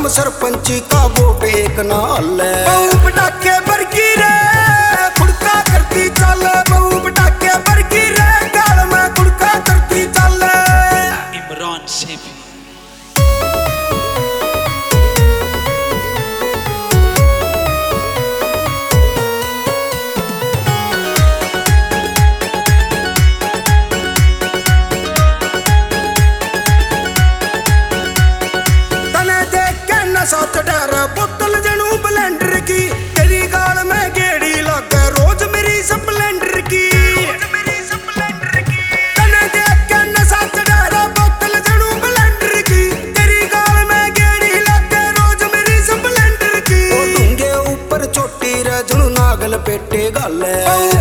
काम सरपंची का वोट एक नाल बहु पटाखे बरकी रे खुड़का करती चल बहु पटाखे बरकी रे गाल में खुड़का करती चल इमरान शेफी। साथ डर बोतल जनू ब्लेंडर की तेरी गाल में गेड़ी लगे रोज मेरी स्प्लेंडर की तने देख के नशा चढ़ा बोतल जनू ब्लेंडर की तेरी गाल में गेड़ी लगे रोज मेरी स्प्लेंडर की ढूंगे ऊपर छोटी रे जनू नागल पेटे गाल